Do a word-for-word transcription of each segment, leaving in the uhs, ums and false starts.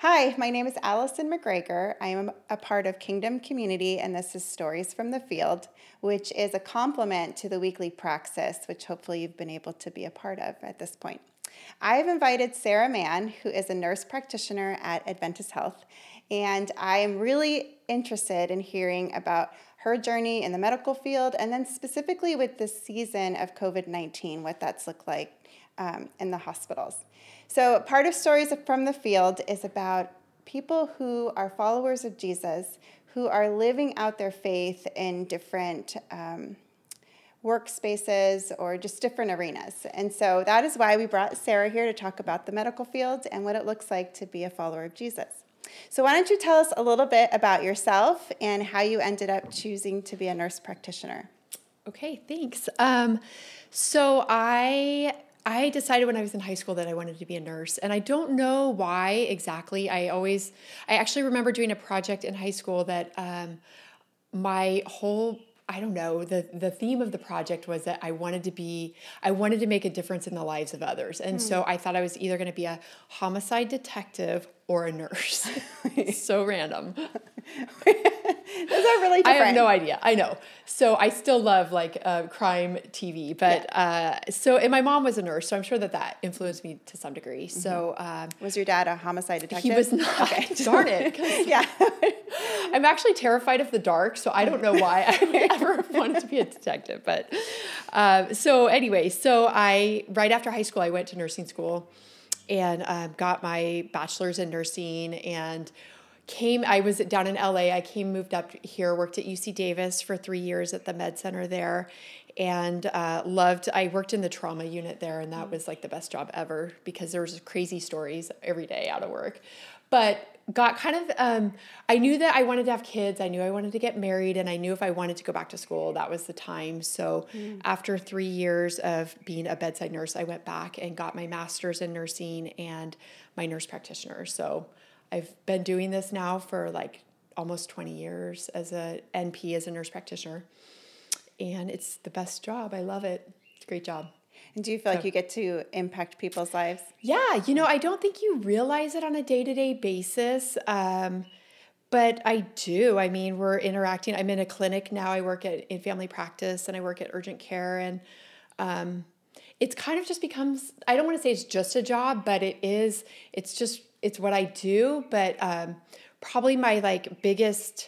Hi, my name is Allison McGregor. I am a part of Kingdom Community, and this is Stories from the Field, which is a complement to the weekly Praxis, which hopefully you've been able to be a part of at this point. I've invited Sarah Mann, who is a nurse practitioner at Adventist Health, and I am really interested in hearing about her journey in the medical field, and then specifically with this season of covid nineteen, what that's looked like um, in the hospitals. So part of Stories from the Field is about people who are followers of Jesus, who are living out their faith in different um, workspaces or just different arenas. And so that is why we brought Sarah here to talk about the medical field and what it looks like to be a follower of Jesus. So why don't you tell us a little bit about yourself and how you ended up choosing to be a nurse practitioner? Okay, thanks. Um, so I I decided when I was in high school that I wanted to be a nurse, and I don't know why exactly. I always, I actually remember doing a project in high school that um, my whole, I don't know, the, the theme of the project was that I wanted to be, I wanted to make a difference in the lives of others. And mm. so I thought I was either going to be a homicide detective or a nurse. So random. Those are really different. I have no idea. I know. So I still love like uh, crime T V, but yeah. uh, so, and my mom was a nurse, so I'm sure that that influenced me to some degree. Mm-hmm. So, um, was your dad a homicide detective? He was not. Okay. Darn it. Yeah. I'm actually terrified of the dark, so I don't know why I would ever wanted to be a detective. But uh, so anyway, so I, right after high school, I went to nursing school and um, got my bachelor's in nursing and came, I was down in L A. I came, moved up here, worked at U C Davis for three years at the med center there, and uh, loved, I worked in the trauma unit there, and that was like the best job ever because there was crazy stories every day out of work. But got kind of, um, I knew that I wanted to have kids. I knew I wanted to get married, and I knew if I wanted to go back to school, that was the time. So mm. after three years of being a bedside nurse, I went back and got my master's in nursing and my nurse practitioner. So I've been doing this now for like almost twenty years as a N P, as a nurse practitioner. And it's the best job. I love it. It's a great job. And do you feel like you get to impact people's lives? Yeah. You know, I don't think you realize it on a day-to-day basis. Um, but I do. I mean, we're interacting. I'm in a clinic now. I work at in family practice and I work at urgent care. And um, it's kind of just becomes, I don't want to say it's just a job, but it is, it's just, it's what I do. But um, probably my like biggest,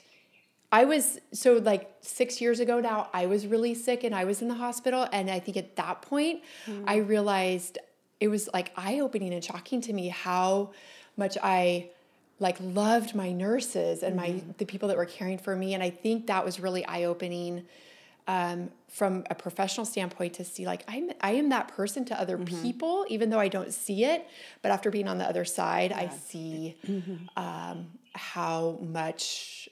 I was, so like six years ago now, I was really sick and I was in the hospital. And I think at that point, mm. I realized it was like eye-opening and shocking to me how much I like loved my nurses and my, mm. the people that were caring for me. And I think that was really eye-opening um, from a professional standpoint to see like, I'm, I am that person to other mm-hmm. people, even though I don't see it, but after being on the other side, yeah. I see mm-hmm. um, how much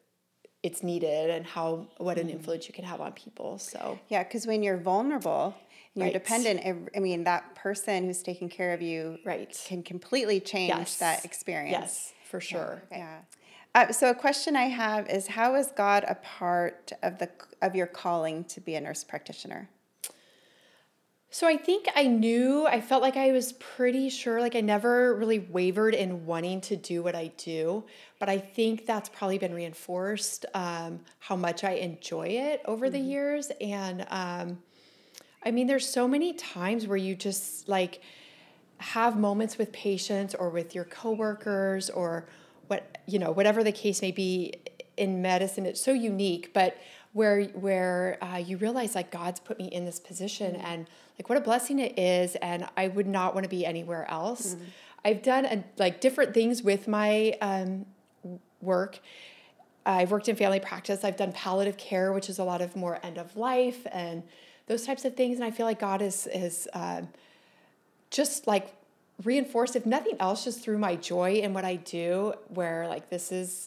it's needed and how, what an influence you can have on people. So, yeah. Cause when you're vulnerable and right. you're dependent, I mean, that person who's taking care of you right. can completely change yes. that experience. Yes, for sure. Yeah. yeah. Uh, so a question I have is, how is God a part of the, of your calling to be a nurse practitioner? So I think I knew, I felt like I was pretty sure, like I never really wavered in wanting to do what I do, but I think that's probably been reinforced, um, how much I enjoy it over mm-hmm. the years. And, um, I mean, there's so many times where you just like have moments with patients or with your coworkers or what, you know, whatever the case may be in medicine. It's so unique, but where where uh, you realize like God's put me in this position mm-hmm. and like what a blessing it is, and I would not want to be anywhere else. Mm-hmm. I've done a, like different things with my um, work. I've worked in family practice. I've done palliative care, which is a lot of more end of life and those types of things. And I feel like God is is uh, just like reinforced, if nothing else, just through my joy in what I do, where like this is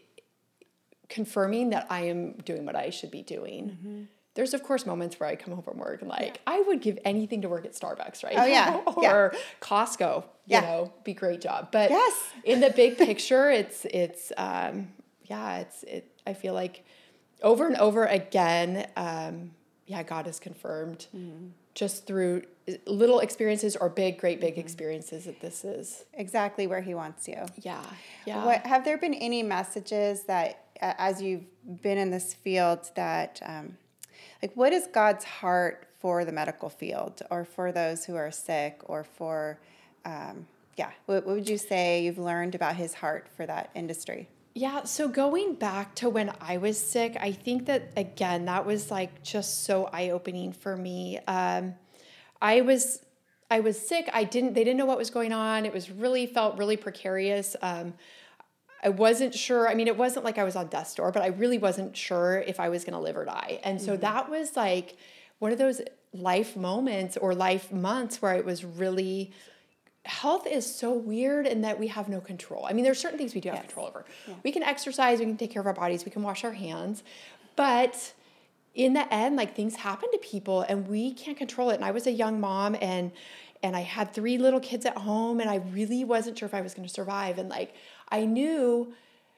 confirming that I am doing what I should be doing. Mm-hmm. There's of course moments where I come home from work and like, yeah. I would give anything to work at Starbucks, right? Oh yeah. or yeah. Costco, you yeah. know, be great job. But yes. in the big picture, it's, it's, um, yeah, it's, it, I feel like over and over again, um, yeah, God is confirmed mm. just through little experiences or big, great, big mm-hmm. experiences that this is. Exactly where he wants you. Yeah, yeah. What, have there been any messages that, uh, as you've been in this field, that, um, like, what is God's heart for the medical field or for those who are sick or for, um, yeah, what, what would you say you've learned about his heart for that industry? Yeah, so going back to when I was sick, I think that, again, that was like just so eye-opening for me. Um, I was I was sick. I didn't, they didn't know what was going on. It was really, felt really precarious. Um, I wasn't sure. I mean, it wasn't like I was on death's door, but I really wasn't sure if I was going to live or die. And so mm-hmm. that was like one of those life moments or life months where it was really, health is so weird in that we have no control. I mean, there's certain things we do have yes. control over. Yeah. We can exercise, we can take care of our bodies, we can wash our hands, but in the end, like, things happen to people and we can't control it. And I was a young mom and and I had three little kids at home and I really wasn't sure if I was going to survive. And like, I knew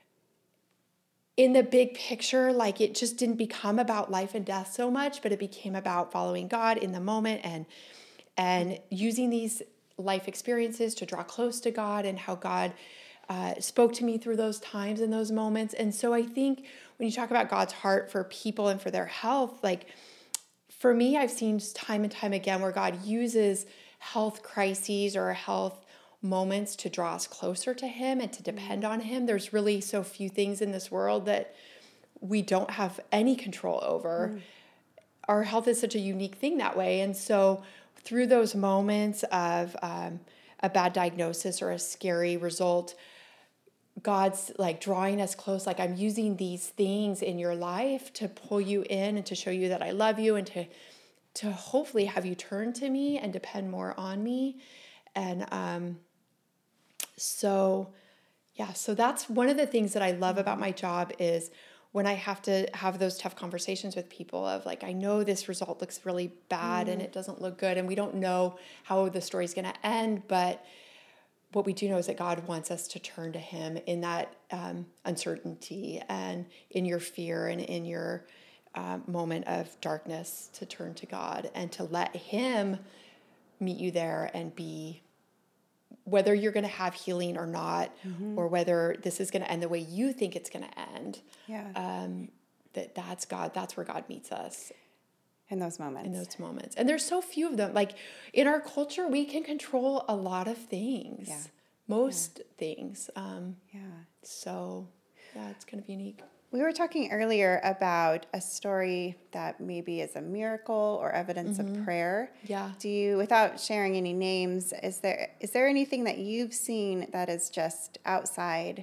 in the big picture, like, it just didn't become about life and death so much, but it became about following God in the moment and and using these life experiences to draw close to God and how God uh, spoke to me through those times and those moments. And so I think when you talk about God's heart for people and for their health, like, for me, I've seen time and time again where God uses health crises or health moments to draw us closer to him and to depend on him. There's really so few things in this world that we don't have any control over. Mm. Our health is such a unique thing that way. And so through those moments of um, a bad diagnosis or a scary result, God's like drawing us close, like, I'm using these things in your life to pull you in and to show you that I love you and to to hopefully have you turn to me and depend more on me. And um, so, yeah, so that's one of the things that I love about my job is when I have to have those tough conversations with people of like, I know this result looks really bad mm. and it doesn't look good and we don't know how the story's going to end, but what we do know is that God wants us to turn to him in that um, uncertainty and in your fear and in your uh, moment of darkness, to turn to God and to let him meet you there and be, whether you're going to have healing or not, mm-hmm. or whether this is going to end the way you think it's going to end. Yeah. Um, that that's God. That's where God meets us. In those moments. In those moments. And there's so few of them. Like, in our culture, we can control a lot of things. Yeah. Most yeah. things. Um, yeah. So, yeah, it's kind of unique. We were talking earlier about a story that maybe is a miracle or evidence mm-hmm. of prayer. Yeah. Do you, without sharing any names, is there is there anything that you've seen that is just outside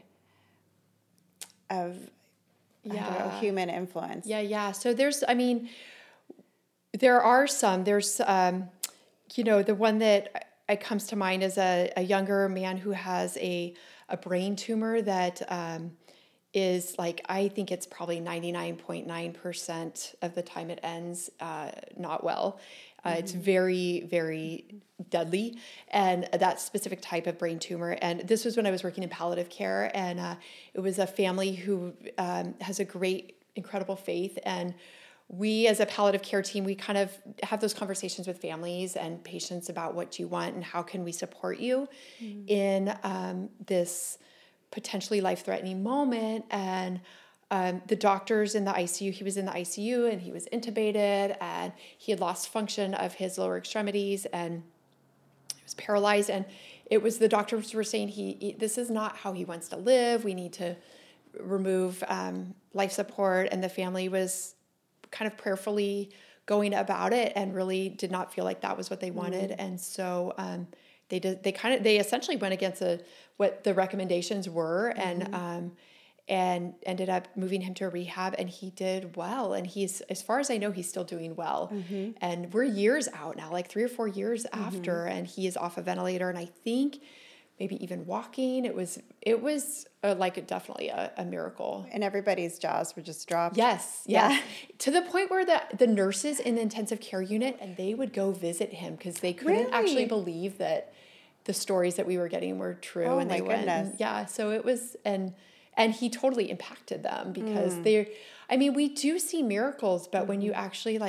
of yeah. I don't know, human influence? Yeah, yeah. So there's, I mean... There are some. There's, um, you know, the one that it comes to mind is a, a younger man who has a a brain tumor that um, is like, I think it's probably ninety-nine point nine percent of the time it ends uh, not well. Uh, mm-hmm. It's very, very deadly, and that specific type of brain tumor. And this was when I was working in palliative care, and uh, it was a family who um, has a great, incredible faith, and we as a palliative care team, we kind of have those conversations with families and patients about what do you want and how can we support you mm. in um, this potentially life-threatening moment. And um, the doctors in the I C U, he was in the I C U and he was intubated and he had lost function of his lower extremities and he was paralyzed. And it was, the doctors were saying, he, he this is not how he wants to live. We need to remove um, life support. And the family was kind of prayerfully going about it and really did not feel like that was what they wanted. Mm. And so um, they did, they kind of, they essentially went against a, what the recommendations were mm-hmm. and, um, and ended up moving him to a rehab, and he did well. And he's, as far as I know, he's still doing well. Mm-hmm. And we're years out now, like three or four years mm-hmm. after, and he is off a ventilator. And I think maybe even walking, it was, it was uh, like definitely a, a miracle. And everybody's jaws were just dropped. Yes. Yes. Yeah. To the point where the, the nurses in the intensive care unit, and they would go visit him because they couldn't really? actually believe that the stories that we were getting were true. Oh, and they my went, goodness. And, yeah. So it was, and, and he totally impacted them because mm. they're, I mean, we do see miracles, but mm-hmm. when you actually like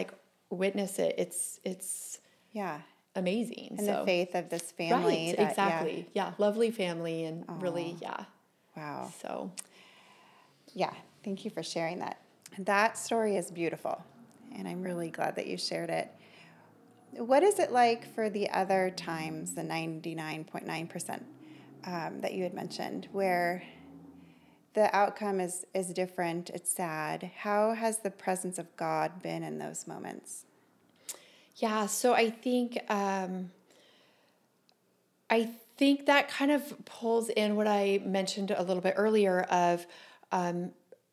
witness it, it's it's Yeah. amazing. And so. the faith of this family. Right, that, exactly. Yeah. yeah, lovely family and Aww. really, yeah. Wow. So, yeah, thank you for sharing that. That story is beautiful, and I'm really glad that you shared it. What is it like for the other times, the ninety-nine point nine percent um, that you had mentioned, where the outcome is, is different, it's sad? How has the presence of God been in those moments? yeah, so I think um, I think that kind of pulls in what I mentioned a little bit earlier of um,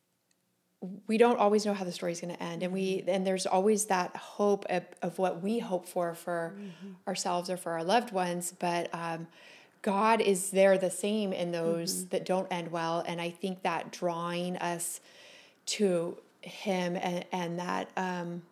we don't always know how the story's going to end, and we and there's always that hope of, of what we hope for for mm-hmm. ourselves or for our loved ones, but um, God is there the same in those mm-hmm. that don't end well, and I think that drawing us to Him and and that um,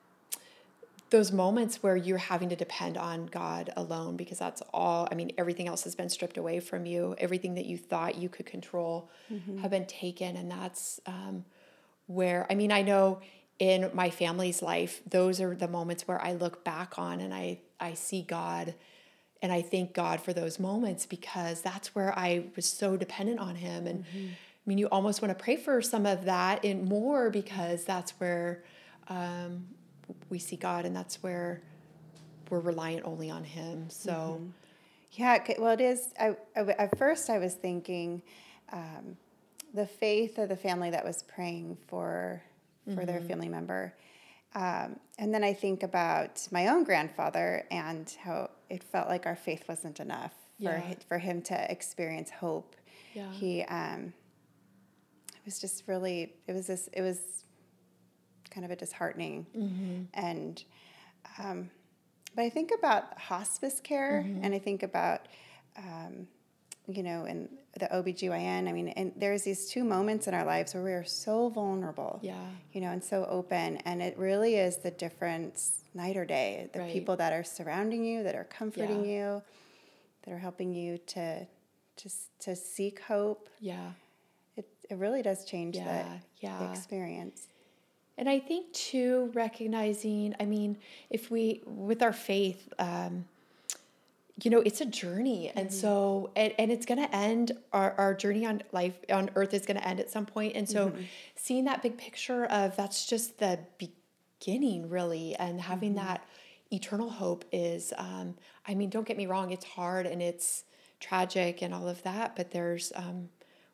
those moments where you're having to depend on God alone, because that's all. I mean, everything else has been stripped away from you. Everything that you thought you could control mm-hmm. have been taken, and that's. Um, Where, I mean, I know in my family's life, those are the moments where I look back on and I, I see God and I thank God for those moments, because that's where I was so dependent on Him. And mm-hmm. I mean, you almost want to pray for some of that and more, because that's where um, we see God, and that's where we're reliant only on Him. So, mm-hmm. yeah, well, it is. I, I, at first, I was thinking, um, the faith of the family that was praying for for mm-hmm. their family member. Um, and then I think about my own grandfather and how it felt like our faith wasn't enough for yeah. for him to experience hope. Yeah. He um, it was just really it was this it was kind of a disheartening mm-hmm. and um, but I think about hospice care mm-hmm. and I think about um, you know, in the O B G Y N, I mean, and there's these two moments in our lives where we are so vulnerable, yeah, you know, and so open, and it really is the difference night or day, the right. people that are surrounding you, that are comforting yeah. you, that are helping you to just to seek hope. Yeah. It it really does change yeah. the, yeah. the experience. And I think too, recognizing, I mean, if we, with our faith, um, you know, it's a journey. And mm-hmm. so, and, and it's going to end, our, our journey on life on earth is going to end at some point. And so mm-hmm. seeing that big picture of that's just the beginning really. And having mm-hmm. that eternal hope is, um, I mean, don't get me wrong. It's hard and it's tragic and all of that, but there's, um,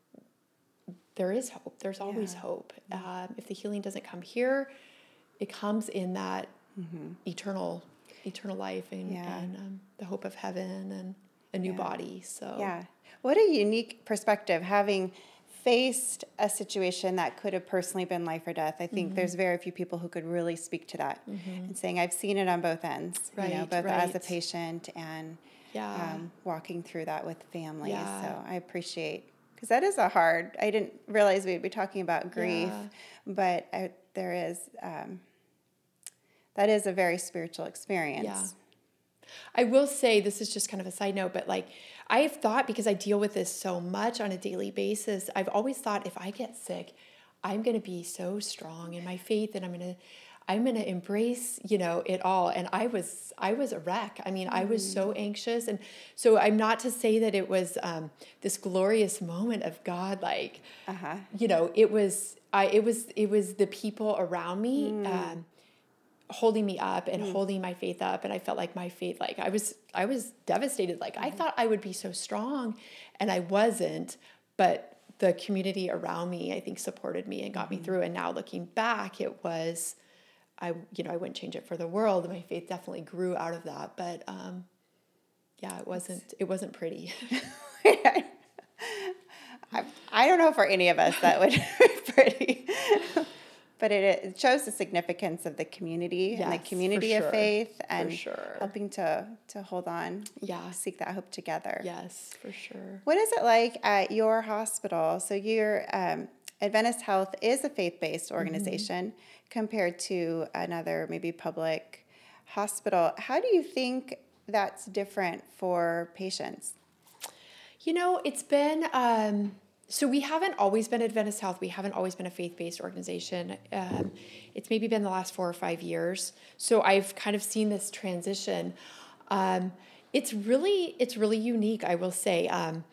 there is hope. There's yeah. always hope. Mm-hmm. Um, if the healing doesn't come here, it comes in that mm-hmm. eternal eternal life and, yeah. and um, the hope of heaven and a new yeah. body. So yeah, what a unique perspective, having faced a situation that could have personally been life or death. I think mm-hmm. there's very few people who could really speak to that mm-hmm. and saying, I've seen it on both ends, right, you know, both right. as a patient and yeah. um, walking through that with families. Yeah. So I appreciate, because that is a hard, I didn't realize we'd be talking about grief, yeah. but I, there is, um, that is a very spiritual experience. Yeah. I will say, this is just kind of a side note, but like I've thought, because I deal with this so much on a daily basis, I've always thought if I get sick, I'm going to be so strong in my faith and I'm going to, I'm going to embrace, you know, it all. And I was, I was a wreck. I mean, mm. I was so anxious. And so I'm not to say that it was um, this glorious moment of God, like, uh-huh. you know, it was, I, it was, it was the people around me, mm. um, holding me up and mm. holding my faith up. And I felt like my faith, like I was, I was devastated. Like mm-hmm. I thought I would be so strong and I wasn't, but the community around me, I think, supported me and got mm-hmm. me through. And now looking back, it was, I, you know, I wouldn't change it for the world. My faith definitely grew out of that, but, um, yeah, it wasn't, it wasn't pretty. I, I don't know for any of us that would be pretty. But it, it shows the significance of the community yes, and the community sure. of faith and sure. helping to, to hold on, yeah. seek that hope together. Yes, for sure. What is it like at your hospital? So your um, Adventist Health is a faith-based organization mm-hmm. compared to another maybe public hospital. How do you think that's different for patients? You know, it's been... Um, so we haven't always been Adventist Health. We haven't always been a faith-based organization. Um, it's maybe been the last four or five years. So I've kind of seen this transition. Um, it's really, it's really unique, I will say. Um,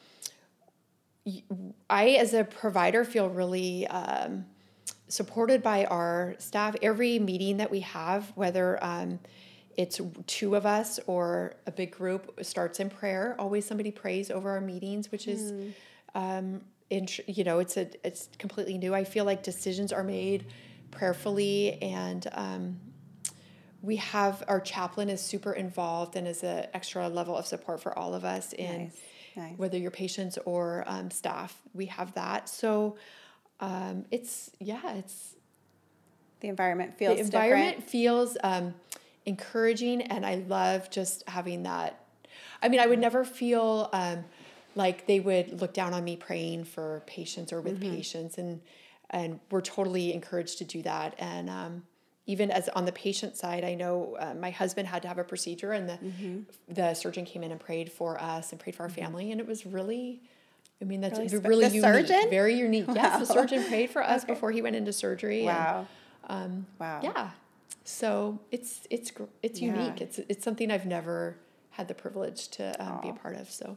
I, as a provider, feel really um, supported by our staff. Every meeting that we have, whether um, it's two of us or a big group, starts in prayer. Always somebody prays over our meetings, which is... Mm. Um, In, you know, it's a it's completely new. I feel like decisions are made prayerfully, and um, we have our chaplain is super involved and is an extra level of support for all of us in nice. Nice. whether you're patients or um, staff. We have that, so um, it's yeah, it's the environment feels the environment different. feels um, encouraging, and I love just having that. I mean, I would never feel. Um, Like they would look down on me praying for patients or with mm-hmm. patients, and and we're totally encouraged to do that. And um, even as on the patient side, I know uh, my husband had to have a procedure, and the mm-hmm. the surgeon came in and prayed for us and prayed for our mm-hmm. family, and it was really, I mean, that's really, really the unique, surgeon? very unique. Wow. Yes, the surgeon prayed for us okay. before he went into surgery. Wow, and, um, wow, yeah. So it's it's it's yeah. unique. It's it's something I've never had the privilege to um, be a part of. So.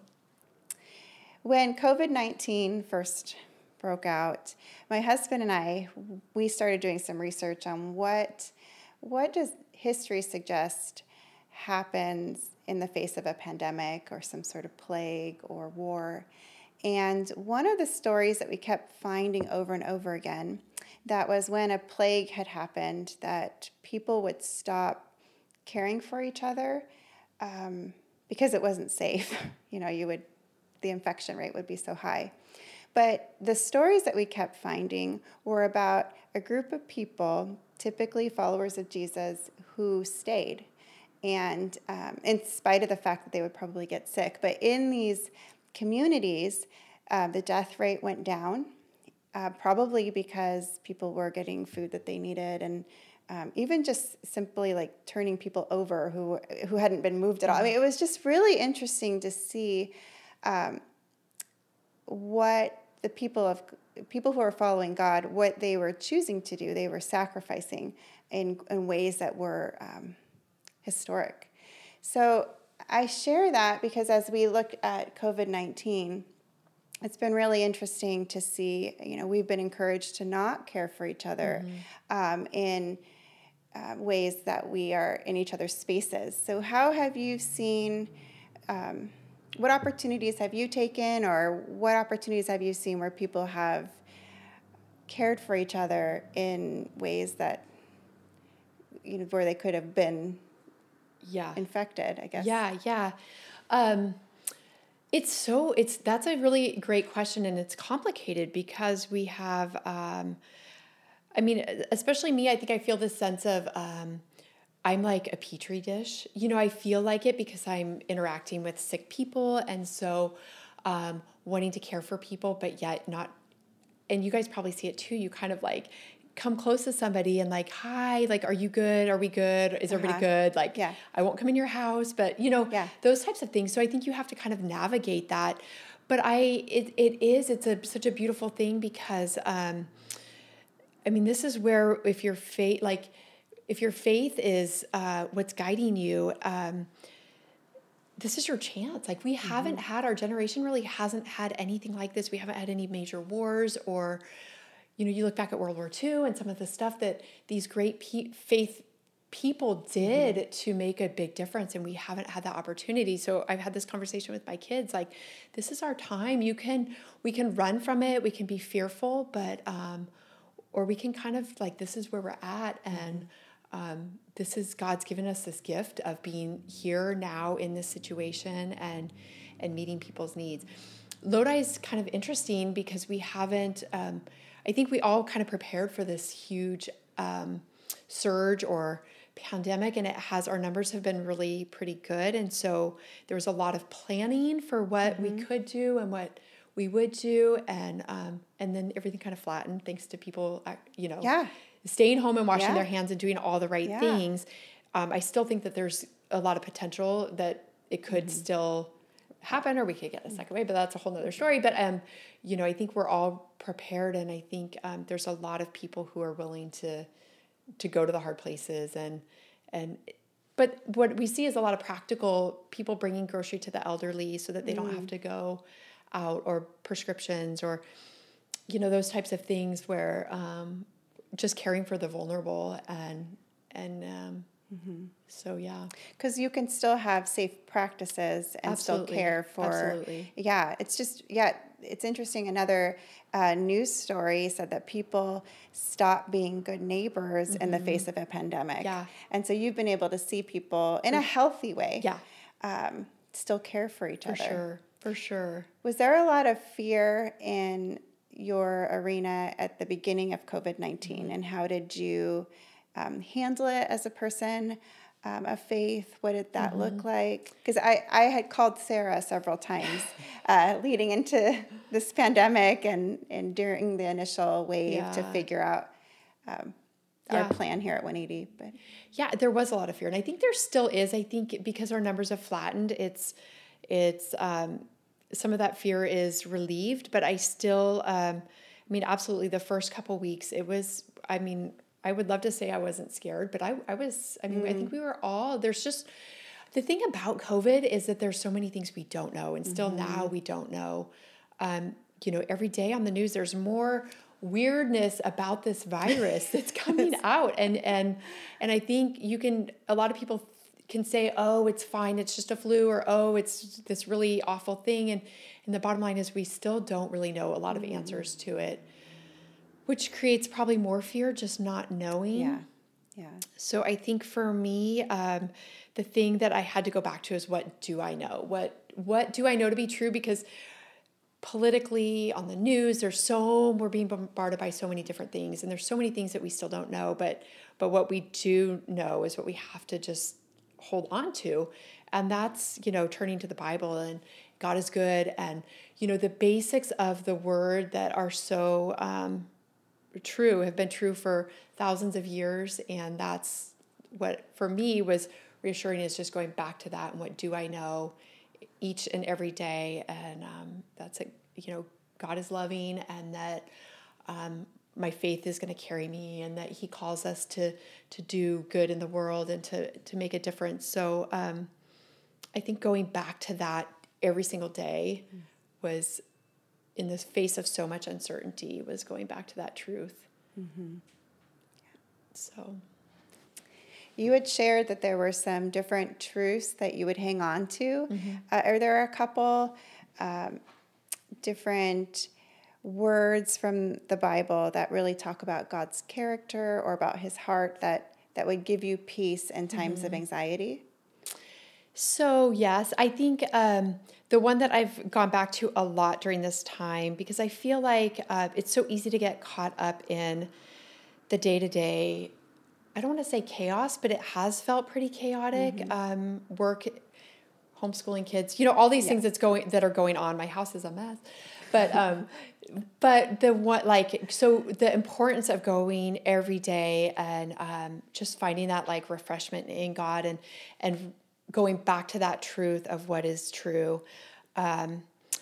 When covid nineteen first broke out, my husband and I, we started doing some research on what what does history suggest happens in the face of a pandemic or some sort of plague or war. And one of the stories that we kept finding over and over again, that was when a plague had happened, that people would stop caring for each other um, because it wasn't safe. You know, you would the infection rate would be so high. But the stories that we kept finding were about a group of people, typically followers of Jesus, who stayed. And um, in spite of the fact that they would probably get sick. But in these communities, uh, the death rate went down, uh, probably because people were getting food that they needed, and um, even just simply like turning people over who who hadn't been moved at all. I mean, it was just really interesting to see Um, what the people of people who are following God, what they were choosing to do. They were sacrificing in, in ways that were um, historic. So I share that because as we look at covid nineteen, it's been really interesting to see, you know, we've been encouraged to not care for each other mm-hmm. um, in uh, ways that we are in each other's spaces. So how have you seen... Um, What opportunities have you taken, or what opportunities have you seen where people have cared for each other in ways that, you know, where they could have been yeah. infected, I guess? Yeah, yeah. Um, it's so, it's, that's a really great question, and it's complicated because we have, um, I mean, especially me, I think I feel this sense of, um, I'm like a petri dish. You know, I feel like it because I'm interacting with sick people. And so um, wanting to care for people, but yet not, and you guys probably see it too. You kind of like come close to somebody and like, hi, like, are you good? Are we good? Is everybody uh-huh. good? Like, yeah. I won't come in your house, but you know, yeah. those types of things. So I think you have to kind of navigate that. But I, it, it is, it's a, such a beautiful thing because, um, I mean, this is where if your faith, like, if your faith is uh, what's guiding you, um, this is your chance. Like we mm-hmm. haven't had, our generation really hasn't had anything like this. We haven't had any major wars, or, you know, you look back at World War Two and some of the stuff that these great pe- faith people did mm-hmm. to make a big difference, and we haven't had that opportunity. So I've had this conversation with my kids, like, this is our time. You can, we can run from it. We can be fearful, but, um, or we can kind of like, this is where we're at. And, mm-hmm. Um, this is God's given us this gift of being here now in this situation and and meeting people's needs. Lodi is kind of interesting because we haven't, um, I think we all kind of prepared for this huge um, surge or pandemic, and it has, our numbers have been really pretty good. And so there was a lot of planning for what mm-hmm. we could do and what we would do. And, um, and then everything kind of flattened thanks to people, you know, yeah. staying home and washing yeah. their hands and doing all the right yeah. things. Um, I still think that there's a lot of potential that it could mm-hmm. still happen, or we could get a second wave, but that's a whole nother story. But, um, you know, I think we're all prepared, and I think um, there's a lot of people who are willing to to go to the hard places, and and but what we see is a lot of practical people bringing grocery to the elderly so that they mm. don't have to go out, or prescriptions, or, you know, those types of things where um, just caring for the vulnerable, and and um, mm-hmm. so yeah, because you can still have safe practices and Absolutely. Still care for. Absolutely. Yeah, it's just yeah, it's interesting. Another uh, news story said that people stop being good neighbors mm-hmm. in the face of a pandemic. Yeah, and so you've been able to see people in a healthy way. Yeah, um, still care for each for other. For sure, for sure. Was there a lot of fear in your arena at the beginning of COVID nineteen, mm-hmm. and how did you um, handle it as a person um, of faith? What did that mm-hmm. look like? Because I, I had called Sarah several times uh, leading into this pandemic and, and during the initial wave yeah. to figure out um, yeah. our plan here at one eighty. But yeah, there was a lot of fear, and I think there still is. I think because our numbers have flattened, it's it's um, some of that fear is relieved, but I still, um, I mean, absolutely the first couple weeks, it was, I mean, I would love to say I wasn't scared, but I, I was, I mean, mm. I think we were all, there's just, the thing about COVID is that there's so many things we don't know, and still mm-hmm. now we don't know. Um, you know, every day on the news, there's more weirdness about this virus that's coming out. And, and, and I think you can, a lot of people can say, oh, it's fine, it's just a flu, or, oh, it's this really awful thing. And, and the bottom line is we still don't really know a lot of mm. answers to it, which creates probably more fear, just not knowing. Yeah, yeah. So I think for me, um, the thing that I had to go back to is, what do I know? What what do I know to be true? Because politically, on the news, there's so, we're being bombarded by so many different things, and there's so many things that we still don't know, but but what we do know is what we have to just hold on to. And that's, you know, turning to the Bible, and God is good, and, you know, the basics of the word that are so um, true, have been true for thousands of years. And that's what, for me, was reassuring, is just going back to that, and what do I know each and every day. And um, that's, a, you know, God is loving, and that um, my faith is going to carry me, and that he calls us to to do good in the world, and to to make a difference. So um, I think going back to that every single day mm. was, in the face of so much uncertainty, was going back to that truth. Mm-hmm. So you had shared that there were some different truths that you would hang on to. Mm-hmm. Uh, are there a couple um, different words from the Bible that really talk about God's character, or about his heart, that, that would give you peace in times mm-hmm. of anxiety? So yes, I think um, the one that I've gone back to a lot during this time, because I feel like uh, it's so easy to get caught up in the day-to-day, I don't want to say chaos, but it has felt pretty chaotic. Mm-hmm. Um, work, homeschooling kids, you know, all these yes. things that's going that are going on. My house is a mess. But um, but the one, like, so the importance of going every day, and um, just finding that, like, refreshment in God, and and going back to that truth of what is true. Um,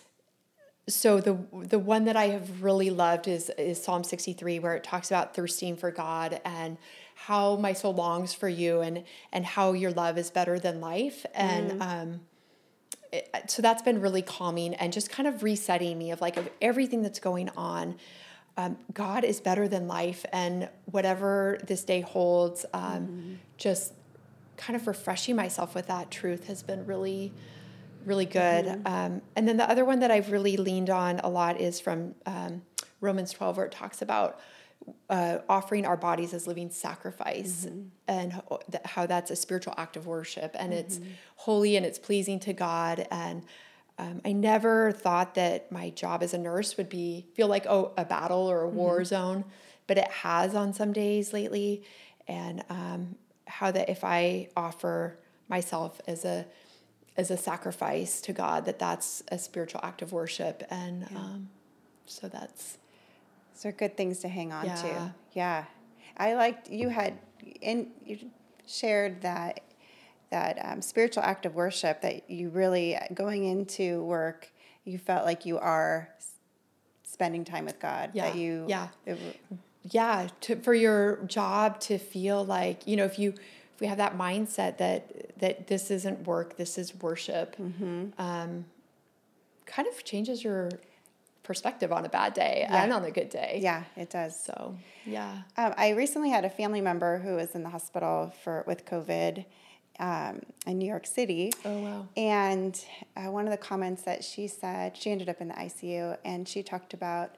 so the the one that I have really loved is is Psalm sixty-three, where it talks about thirsting for God, and how my soul longs for you, and and how your love is better than life. And mm. um, it, so that's been really calming, and just kind of resetting me of, like, of everything that's going on. Um, God is better than life, and whatever this day holds, um, mm. just kind of refreshing myself with that truth has been really, really good. Mm-hmm. Um, and then the other one that I've really leaned on a lot is from um, Romans twelve, where it talks about uh, offering our bodies as living sacrifice, mm-hmm. and how, how that's a spiritual act of worship, and mm-hmm. it's holy, and it's pleasing to God. And um, I never thought that my job as a nurse would be feel like, oh, a battle or a mm-hmm. war zone, but it has on some days lately. And um, how that if I offer myself as a as a sacrifice to God, that that's a spiritual act of worship. And yeah. um, so that's... Those are good things to hang on yeah. to. Yeah. I liked, you had, in, you shared that that um, spiritual act of worship that you really, going into work, you felt like you are spending time with God. Yeah. That you, yeah. It, yeah. To, for your job to feel like, you know, if you, if we have that mindset that, that this isn't work, this is worship, mm-hmm. um, kind of changes your perspective on a bad day yeah. and on a good day. Yeah, it does. So, yeah. Um, I recently had a family member who was in the hospital for with COVID um, in New York City. Oh, wow. And uh, one of the comments that she said, she ended up in the I C U, and she talked about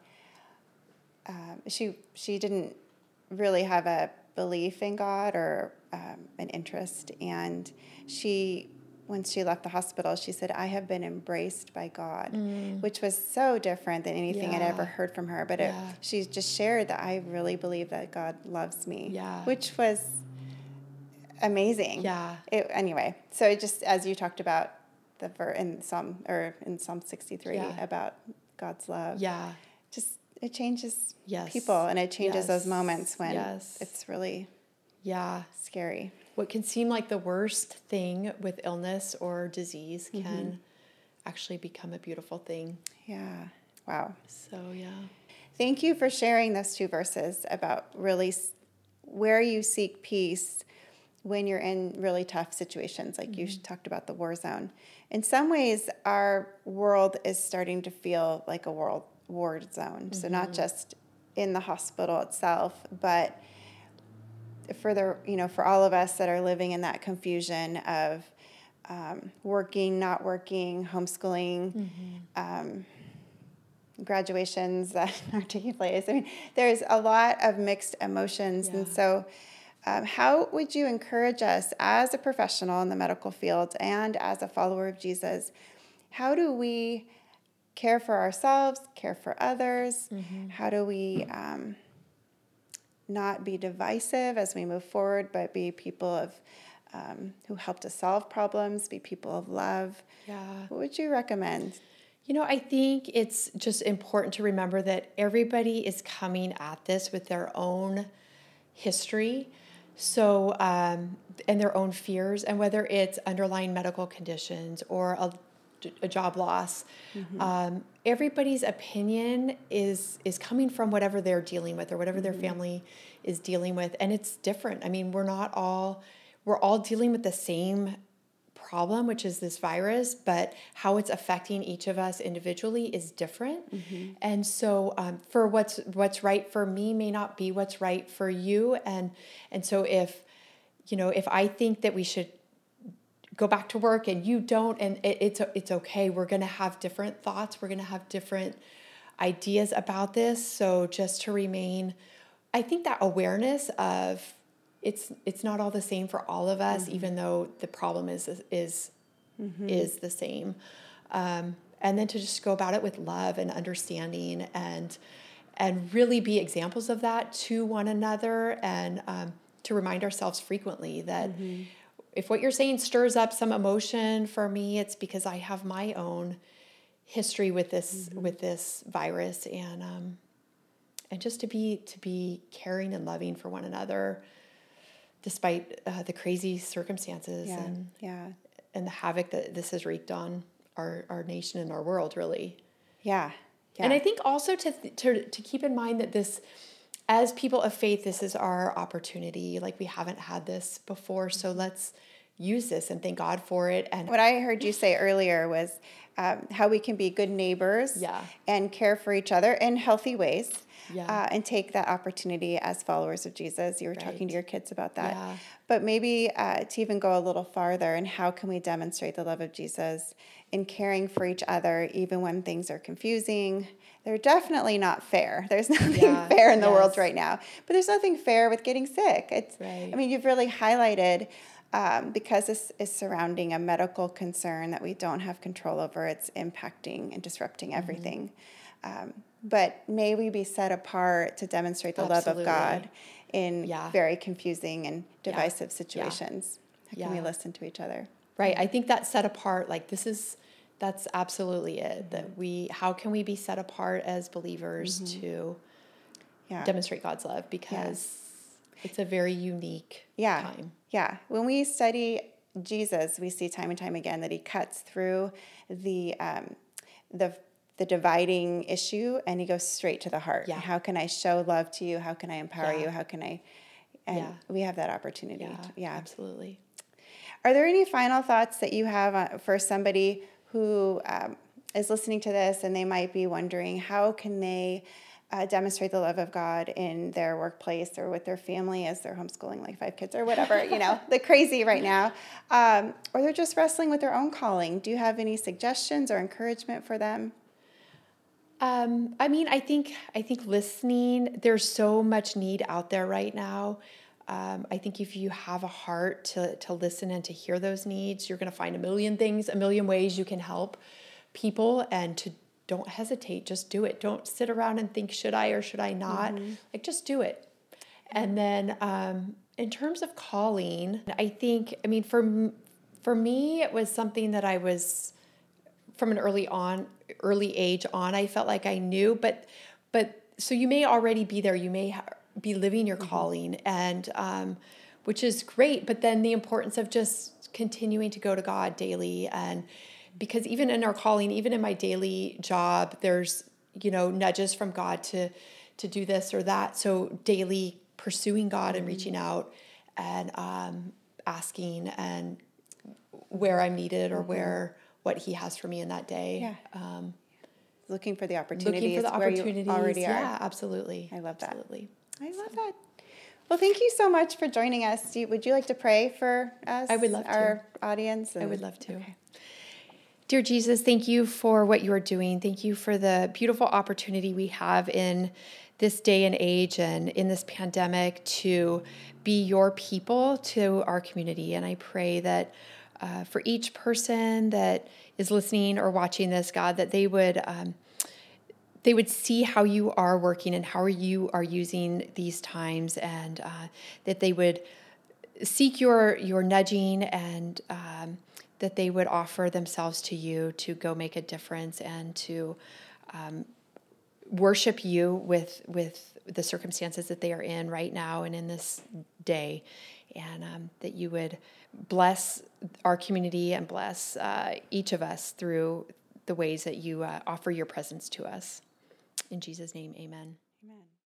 um, she she didn't really have a belief in God or um, an interest, and she. When she left the hospital, she said, I have been embraced by God, mm. which was so different than anything yeah. I'd ever heard from her. But yeah. it, she just shared that I really believe that God loves me, yeah. which was amazing. Yeah. It, anyway, so it just, as you talked about the ver- in Psalm or in Psalm sixty-three yeah. about God's love, yeah, just it changes yes. people, and it changes yes. those moments when yes. it's really yeah scary. What can seem like the worst thing with illness or disease can mm-hmm. actually become a beautiful thing. Yeah. Wow. So, yeah. Thank you for sharing those two verses about really where you seek peace when you're in really tough situations, like mm-hmm. you talked about the war zone. In some ways, our world is starting to feel like a world war zone. Mm-hmm. So not just in the hospital itself, but for the, you know, for all of us that are living in that confusion of um, working, not working, homeschooling, mm-hmm. um, graduations that are taking place. I mean, there's a lot of mixed emotions. Yeah. And so um, how would you encourage us as a professional in the medical field and as a follower of Jesus? How do we care for ourselves, care for others? Mm-hmm. How do we um, not be divisive as we move forward, but be people of um, who help to solve problems, be people of love? Yeah. What would you recommend? You know, I think it's just important to remember that everybody is coming at this with their own history, so um, and their own fears, and whether it's underlying medical conditions or a, a job loss, mm-hmm. um, everybody's opinion is is coming from whatever they're dealing with or whatever mm-hmm. their family is dealing with, and it's different. I mean, we're not all we're all dealing with the same problem, which is this virus, but how it's affecting each of us individually is different. Mm-hmm. And so um, for what's what's right for me may not be what's right for you. And and so if, you know, if I think that we should go back to work and you don't, and it, it's it's okay. We're going to have different thoughts. We're going to have different ideas about this. So just to remain, I think that awareness of It's it's not all the same for all of us, mm-hmm. even though the problem is is mm-hmm. is the same, um, and then to just go about it with love and understanding, and and really be examples of that to one another, and um, to remind ourselves frequently that mm-hmm. if what you're saying stirs up some emotion for me, it's because I have my own history with this mm-hmm. with this virus, and um, and just to be to be caring and loving for one another, despite uh, the crazy circumstances yeah, and yeah. and the havoc that this has wreaked on our, our nation and our world, really. Yeah. yeah. And I think also to, to to keep in mind that this, as people of faith, this is our opportunity. Like, we haven't had this before, so let's use this and thank God for it. And what I heard you say earlier was um, how we can be good neighbors yeah. and care for each other in healthy ways. Yeah. Uh, and take that opportunity as followers of Jesus. You were right. talking to your kids about that. Yeah. But maybe uh, to even go a little farther, and how can we demonstrate the love of Jesus in caring for each other even when things are confusing? They're definitely not fair. There's nothing yeah. fair in the yes. world right now. But there's nothing fair with getting sick. It's. Right. I mean, you've really highlighted, um, because this is surrounding a medical concern that we don't have control over, it's impacting and disrupting mm-hmm. everything. Um, But may we be set apart to demonstrate the Absolutely. Love of God in yeah. very confusing and divisive yeah. situations. Yeah. How can yeah. we listen to each other? Right. I think that set apart, like this is, that's absolutely it. Mm-hmm. That we, how can we be set apart as believers mm-hmm. to yeah. demonstrate God's love? Because yes. it's a very unique yeah. time. Yeah. When we study Jesus, we see time and time again that he cuts through the um, the the dividing issue and he goes straight to the heart. Yeah. How can I show love to you? How can I empower Yeah. you? How can I? And Yeah. we have that opportunity. Yeah, to- yeah. absolutely. Are there any final thoughts that you have uh, for somebody who um, is listening to this and they might be wondering how can they uh, demonstrate the love of God in their workplace or with their family as they're homeschooling like five kids or whatever, you know, the crazy right now, um, or they're just wrestling with their own calling? Do you have any suggestions or encouragement for them? Um, I mean, I think I think listening, there's so much need out there right now. Um, I think if you have a heart to to listen and to hear those needs, you're going to find a million things, a million ways you can help people. And to don't hesitate, just do it. Don't sit around and think, should I or should I not? Mm-hmm. Like, just do it. And then, um, in terms of calling, I think, I mean, for for me, it was something that I was from an early on, early age on. I felt like I knew, but but so you may already be there. You may ha- be living your calling, and um, which is great. But then the importance of just continuing to go to God daily, and because even in our calling, even in my daily job, there's, you know, nudges from God to to do this or that. So daily pursuing God and reaching out and um, asking and where I'm needed or mm-hmm. where what He has for me in that day. Yeah. Um, looking for the opportunities. Looking for the opportunities. Where you already yeah, are. absolutely. I love that. Absolutely. I love so. that. Well, thank you so much for joining us. Do you, would you like to pray for us? I would love our to. audience? And, I would love to. Okay. Dear Jesus, thank you for what you are doing. Thank you for the beautiful opportunity we have in this day and age and in this pandemic to be your people to our community. And I pray that uh, for each person that is listening or watching this, God, that they would um, they would see how you are working and how you are using these times, and uh, that they would seek your your nudging, and um, that they would offer themselves to you to go make a difference and to um, worship you with with the circumstances that they are in right now and in this day, and um, that you would bless our community and bless uh, each of us through the ways that you uh, offer your presence to us. In Jesus' name, amen. Amen.